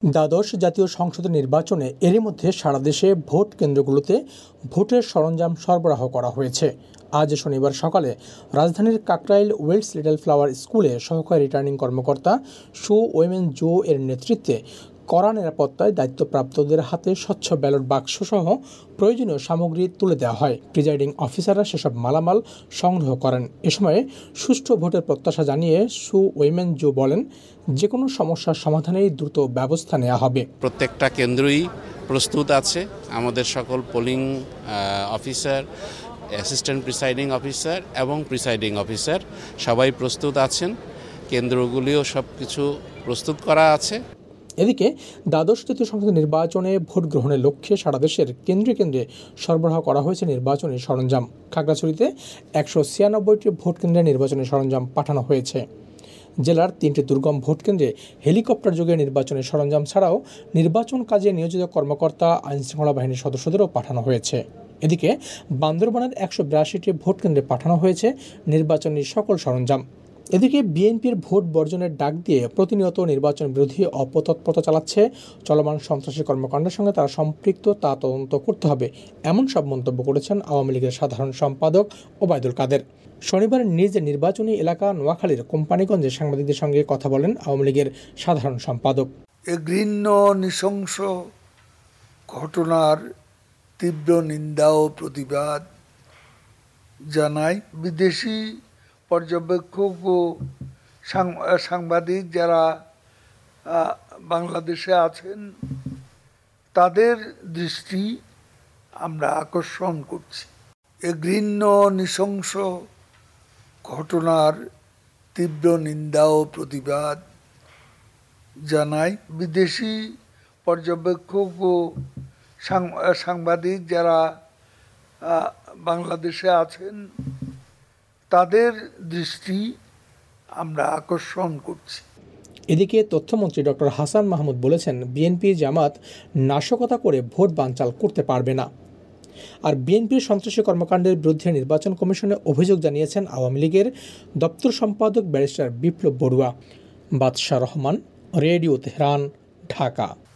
দ্বাদশ জাতীয় সংসদ নির্বাচনে এরই মধ্যে সারা দেশে ভোট কেন্দ্রগুলোতে ভোটের সরঞ্জাম সরবরাহ করা হয়েছে। আজ শনিবার সকালে রাজধানীর কাকরাইল ওয়েলস লিটল ফ্লাওয়ার স্কুলে সহকারী রিটার্নিং কর্মকর্তা শু ওয়েমেন জো এর নেতৃত্বে কড়া নিরাপত্তায় দায়িত্বপ্রাপ্তদের হাতে স্বচ্ছ ব্যালট বাক্সসহ প্রয়োজনীয় সামগ্রী তুলে দেওয়া হয়। প্রিজাইডিং অফিসাররা সেসব মালামাল সংগ্রহ করেন। এ সময় সুষ্ঠু ভোটের প্রত্যাশা জানিয়ে শু ওয়েমেন জো বলেন, যে কোনো সমস্যার সমাধানেই দ্রুত ব্যবস্থা নেওয়া হবে। প্রত্যেকটা কেন্দ্রই প্রস্তুত আছে। আমাদের সকল polling officer, assistant presiding officer এবং প্রিসাইডিং অফিসার সবাই প্রস্তুত আছেন। কেন্দ্রগুলিও সব কিছু প্রস্তুত করা আছে। এদিকে দ্বাদশ জাতীয় সংসদ নির্বাচনে ভোট গ্রহণের লক্ষ্যে সারা দেশের কেন্দ্রে কেন্দ্রে সরবরাহ করা হয়েছে নির্বাচনী সরঞ্জাম। খাগড়াছড়িতে 196টি ভোট কেন্দ্রে নির্বাচনী সরঞ্জাম পাঠানো হয়েছে। জেলার 3টি দুর্গম ভোট কেন্দ্রে হেলিকপ্টার যোগে নির্বাচনী সরঞ্জাম ছাড়াও নির্বাচন কাজে নিয়োজিত কর্মকর্তা, আইনশৃঙ্খলা বাহিনীর সদস্যদেরও পাঠানো হয়েছে। এদিকে বান্দরবানের 182টি ভোট কেন্দ্রে পাঠানো হয়েছে নির্বাচনী সকল সরঞ্জাম। এদিকে বিএনপির ভোট বর্জনের ডাক দিয়ে প্রতিনিয়ত নির্বাচন বিরোধী অপতৎপরতা চালাচ্ছে, চলমান সন্ত্রাসী কর্মকাণ্ডের সঙ্গে তারা সম্পৃক্ত তা তদন্ত করতে হবে, এমন সব মন্তব্য করেছেন আওয়ামী লীগের সাধারণ সম্পাদক ওবায়দুল কাদের। শনিবার নিজ নির্বাচনী এলাকা নোয়াখালীর কোম্পানিগঞ্জে সাংবাদিকদের সঙ্গে কথা বলেন আওয়ামী লীগের সাধারণ সম্পাদক। ঘৃণ্য নৃশংস ঘটনার তীব্র নিন্দা ও প্রতিবাদ জানাই। বিদেশি পর্যবেক্ষক ও সাংবাদিক যারা বাংলাদেশে আছেন তাদের দৃষ্টি আমরা আকর্ষণ করছি। ঘৃণ্য নৃশংস ঘটনার তীব্র নিন্দা ও প্রতিবাদ জানাই। বিদেশি পর্যবেক্ষক ও সাংবাদিক যারা বাংলাদেশে আছেন তাদের দৃষ্টি আমরা আকর্ষণ করছি। এদিকে তথ্যমন্ত্রী ডক্টর হাসান মাহমুদ বলেছেন, বিএনপি জামাত নাশকতা করে ভোট বানচাল করতে পারবে না। আর বিএনপির সন্ত্রাসী কর্মকাণ্ডের বিরুদ্ধে নির্বাচন কমিশনে অভিযোগ জানিয়েছেন আওয়ামী লীগের দপ্তর সম্পাদক ব্যারিস্টার বিপ্লব বড়ুয়া। বাদশাহ রহমান, রেডিও তেহরান, ঢাকা।